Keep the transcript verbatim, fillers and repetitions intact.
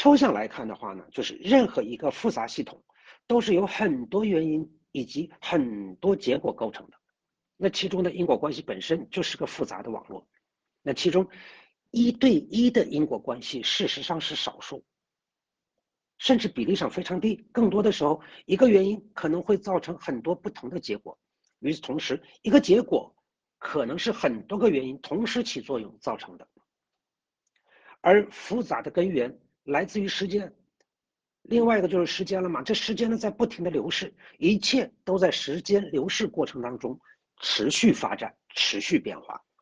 抽象来看的话呢，就是任何一个复杂系统都是由很多原因以及很多结果构成的。那其中的因果关系本身就是个复杂的网络。那其中一对一的因果关系事实上是少数，甚至比例上非常低。更多的时候，一个原因可能会造成很多不同的结果。与此同时，一个结果可能是很多个原因同时起作用造成的。而复杂的根源来自于时间，另外一个就是时间了嘛，这时间呢在不停的流逝，一切都在时间流逝过程当中持续发展、持续变化。